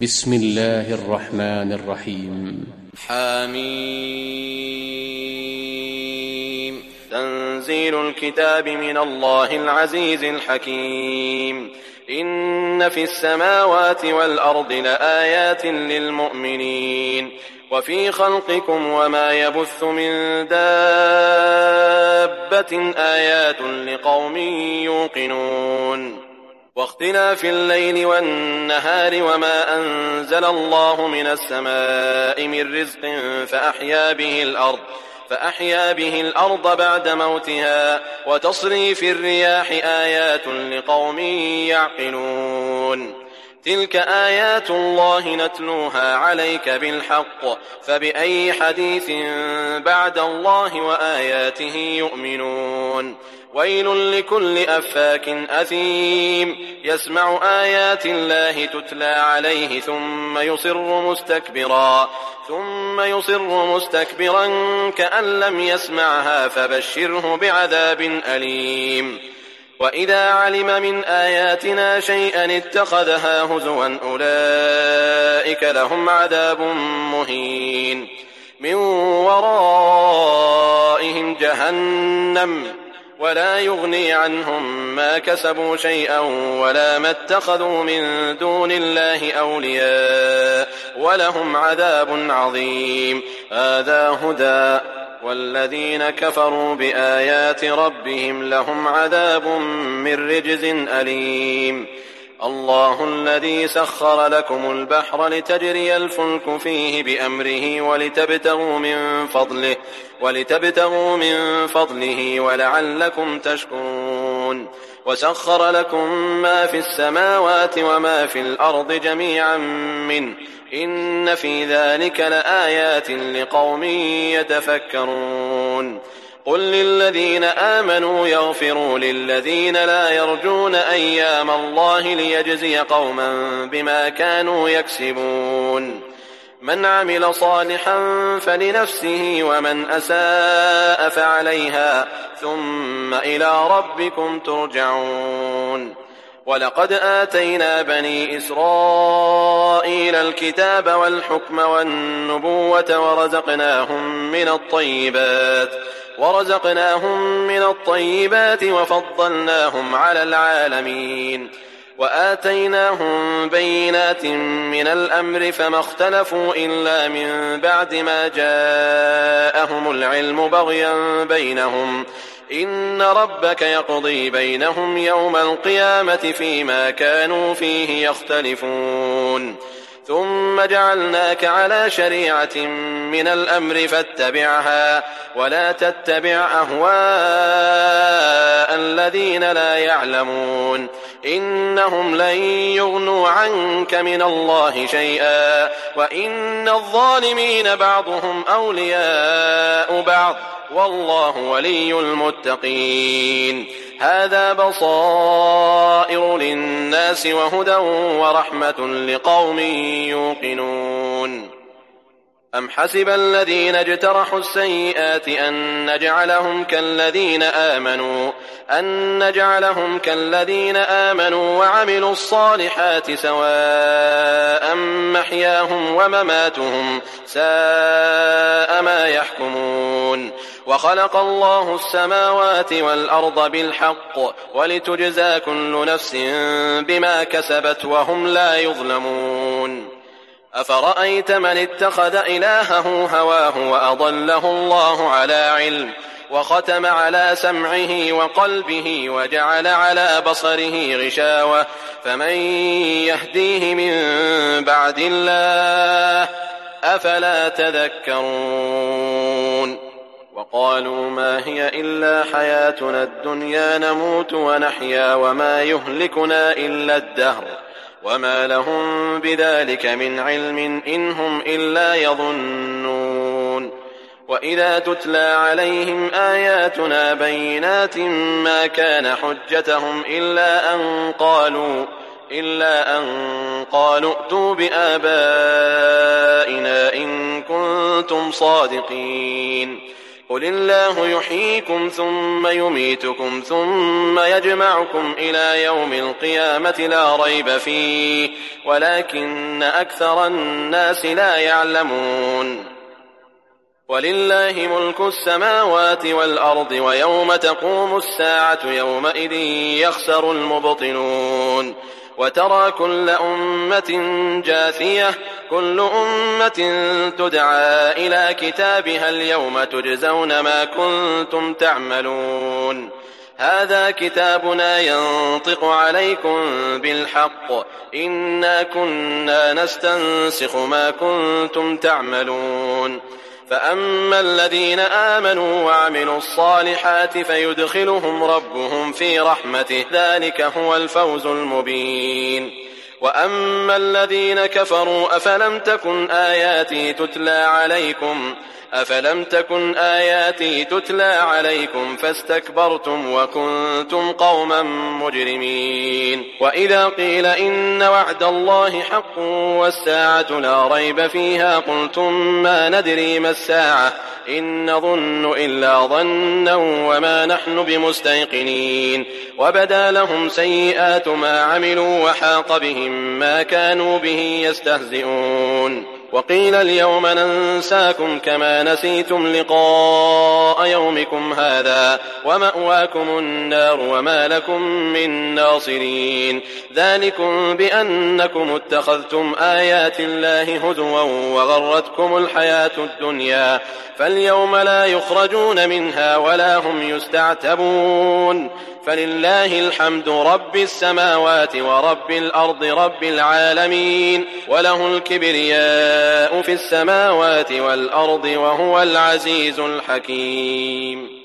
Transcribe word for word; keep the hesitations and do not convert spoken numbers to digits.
بسم الله الرحمن الرحيم. حميم. تنزيل الكتاب من الله العزيز الحكيم. إن في السماوات والأرض لآيات للمؤمنين وفي خلقكم وما يبث من دابة آيات لقوم يوقنون. واختلاف الليل والنهار وما أنزل الله من السماء من رزق فأحيا به الأرض فأحيا به الأرض بعد موتها وتصريف الرياح آيات لقوم يعقلون. تلك آيات الله نتلوها عليك بالحق فبأي حديث بعد الله وآياته يؤمنون. ويل لكل أفاك أثيم يسمع آيات الله تتلى عليه ثم يصر مستكبرا ثم يصر مستكبرا كأن لم يسمعها فبشره بعذاب أليم. وإذا علم من آياتنا شيئا اتخذها هزوا أولئك لهم عذاب مهين. من ورائهم جهنم ولا يغني عنهم ما كسبوا شيئا ولا ما اتخذوا من دون الله أولياء ولهم عذاب عظيم. هذا هدى والذين كفروا بآيات ربهم لهم عذاب من رجز أليم. الله الذي سخر لكم البحر لتجري الفلك فيه بأمره ولتبتغوا من فضله ولتبتغوا من فضله ولعلكم تشكرون. وسخر لكم ما في السماوات وما في الأرض جميعا منه إن في ذلك لآيات لقوم يتفكرون. قل للذين آمنوا يغفروا للذين لا يرجون أيام الله ليجزي قوما بما كانوا يكسبون. من عمل صالحا فلنفسه ومن أساء فعليها ثم إلى ربكم ترجعون. ولقد آتينا بني إسرائيل الكتاب والحكم والنبوة ورزقناهم من الطيبات ورزقناهم من الطيبات وفضلناهم على العالمين. وآتيناهم بينات من الأمر فما اختلفوا إلا من بعد ما جاءهم العلم بغيا بينهم. إن ربك يقضي بينهم يوم القيامة فيما كانوا فيه يختلفون. ثم جعلناك على شريعة من الأمر فاتبعها ولا تتبع أهواء الذين لا يعلمون إنهم لن يغنوا عنك من الله شيئا وإن الظالمين بعضهم أولياء بعض والله ولي المتقين. هذا بصائر للناس وهدى ورحمة لقوم يوقنون. أم حسب الذين اجترحوا السيئات أن نجعلهم كالذين آمنوا أن نجعلهم كالذين آمنوا وعملوا الصالحات سواء محياهم ومماتهم ساء ما يحكمون. وخلق الله السماوات والأرض بالحق ولتجزى كل نفس بما كسبت وهم لا يظلمون. أفرأيت من اتخذ إلهه هواه وأضله الله على علم وختم على سمعه وقلبه وجعل على بصره غشاوة فمن يهديه من بعد الله أفلا تذكرون. وقالوا ما هي إلا حياتنا الدنيا نموت ونحيا وما يهلكنا إلا الدهر وما لهم بذلك من علم إن هم إلا يظنون. وإذا تتلى عليهم آياتنا بينات ما كان حجتهم إلا أن قالوا إلا أن قالوا ائتوا بآبائنا إن كنتم صادقين. قل الله يحييكم ثم يميتكم ثم يجمعكم إلى يوم القيامة لا ريب فيه ولكن أكثر الناس لا يعلمون ولله ملك السماوات والأرض ويوم تقوم الساعة يومئذ يخسر المبطلون وترى كل أمة جاثية كل أمة تدعى إلى كتابها اليوم تجزون ما كنتم تعملون هذا كتابنا ينطق عليكم بالحق إنا كنا نستنسخ ما كنتم تعملون فأما الذين آمنوا وعملوا الصالحات فيدخلهم ربهم في رحمته ذلك هو الفوز المبين وأما الذين كفروا أفلم تكن آياتي تتلى عليكم أفلم تكن آياتي تتلى عليكم فاستكبرتم وكنتم قوما مجرمين وإذا قيل إن وعد الله حق والساعة لا ريب فيها قلتم ما ندري ما الساعة إن نظن إلا ظنا وما نحن بمستيقنين وبدا لهم سيئات ما عملوا وحاق بهم ما كانوا به يستهزئون وقيل اليوم ننساكم كما نسيتم لقاء يومكم هذا ومأواكم النار وما لكم من ناصرين ذلكم بأنكم اتخذتم آيات الله هزوا وغرتكم الحياة الدنيا فاليوم لا يخرجون منها ولا هم يستعتبون فلله الحمد رب السماوات ورب الأرض رب العالمين وله الكبرياء في السماوات والأرض وهو العزيز الحكيم